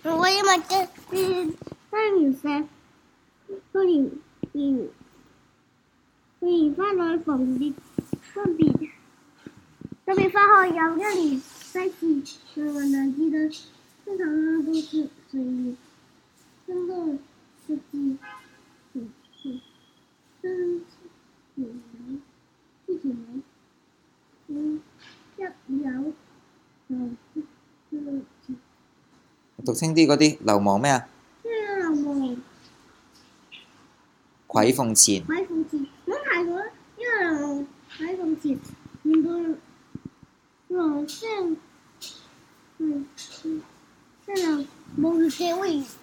我要買嘅三條石，佢連返去房跌分別，特別返學有一年賽事，我能記得正常的都是水里，真的是真讀清啲嗰啲流亡咩啊？ 流亡。 隗鳳前。 隗鳳前，我睇過，因為隗鳳前面對像兩冇嘅位。